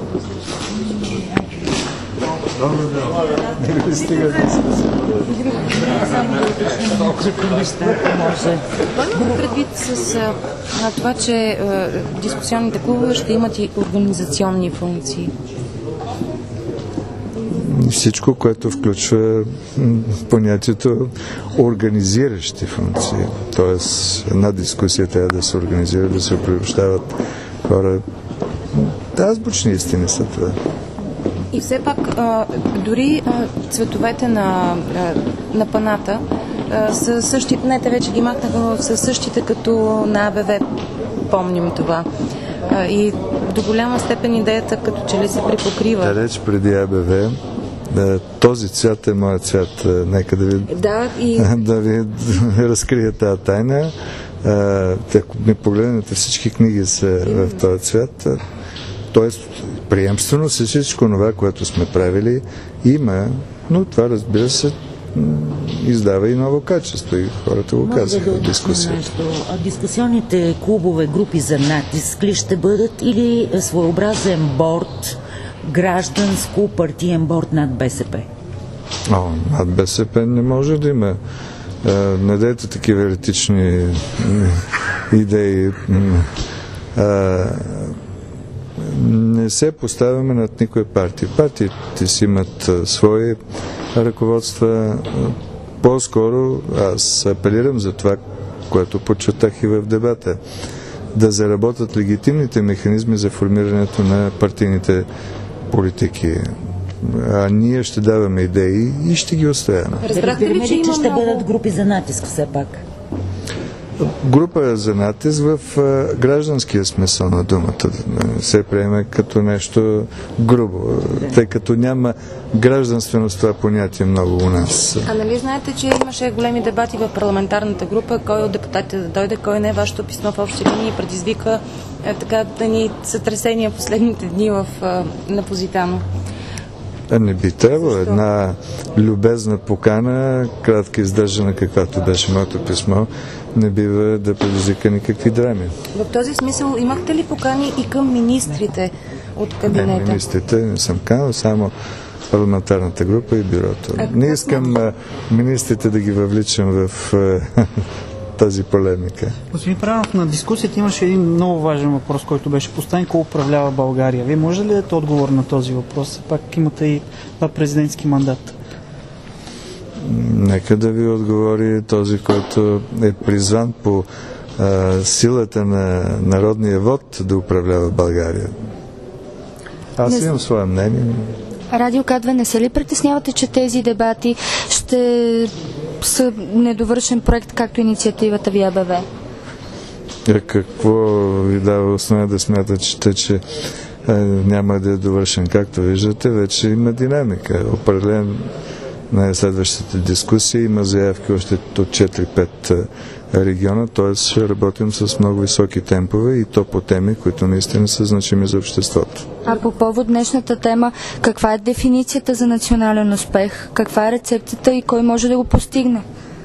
Предвид с това, че дискусионните клубове ще имат и организационни функции. Всичко, което включва понятието организиращи функции. Тоест, една дискусия трябва да се организира, да се приобщават хора. Азбучни истини са това. И все пак, дори цветовете на паната са същите, не, те вече ги махнаха, но са същите като на АБВ, помним това. И до голяма степен идеята като че ли се припокрива. Далеч преди АБВ, този цвят е моят цвят. Нека да ви, да ви разкрия тази тайна. Ако ми погледнете, всички книги са в този цвят. Тоест, приемствено с всичко това, което сме правили, има, но това, разбира се, издава и ново качество и хората го казаха в дискусията. Дискусионните клубове, групи за натиск ли ще бъдат или своеобразен борд, гражданско партиен борд над БСП? Над БСП не може да има. Не дайте такива еретични идеи. Не се поставяме над никоя партия. Партиите си имат свои ръководства. По-скоро аз апелирам за това, което подчертах и в дебата. Да заработят легитимните механизми за формирането на партийните политики. А ние ще даваме идеи и ще ги отстояваме. Разбрахте ли, че ще бъдат групи за натиск все пак? Група за натиск в гражданския смисъл на думата. Не се приеме като нещо грубо, тъй като няма гражданственост това понятие много у нас. А нали знаете, че имаше големи дебати в парламентарната група, кой от депутатите да дойде, кой не. Вашето писмо в общи линии предизвика така да ни сътресения последните дни на Позитано. Не би трябвало. Една любезна покана, кратка издържана, каквато беше моето писмо, не бива да предизвика никакви драми. В този смисъл имахте ли покани и към министрите от кабинета? Не, министрите не съм канал, само парламентарната група и бюрото. Не искам министрите да ги въвличам в тази полемика. Господин Правилов, на дискусията имаше един много важен въпрос, който беше поставен: кой управлява България? Вие може ли да дадете отговор на този въпрос? Пак имате и това президентски мандат. Нека да ви отговори този, който е призван по силата на народния вод да управлява България. Аз имам свое мнение. Радио К2, не се ли притеснявате, че тези дебати ще са недовършен проект, както инициативата ви АБВ? Какво ви дава основа да смятате, че няма да е довършен? Както виждате, вече има динамика. Определен на следващите дискусии има заявки още от 4-5 региона, т.е. ще работим с много високи темпове и то по теми, които наистина са значими за обществото. А по повод днешната тема, каква е дефиницията за национален успех? Каква е рецептата и кой може да го постигне?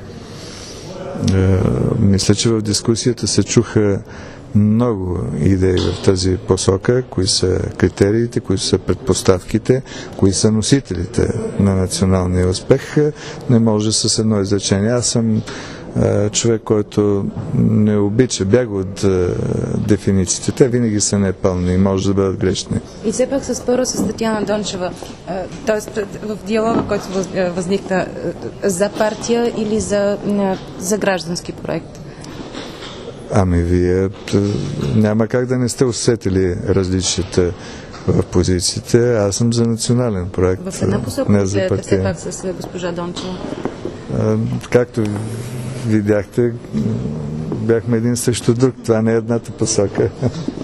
Мисля, че в дискусията се чуха много идеи в тази посока, кои са критериите, кои са предпоставките, кои са носителите на националния успех. Не може с едно изречение. Аз съм човек, който не обича, бяга от дефинициите. Те винаги са непълни и може да бъдат грешни. И все пак се спора с Татяна Дончева, т.е. в диалога, който възникна, за партия или за граждански проект? Ами вие няма как да не сте усетили различията в позициите. Аз съм за национален проект. В една посока не за партия. Все пак с госпожа Дончева. Както видяхте, бяхме един срещу друг. Това не е едната посока.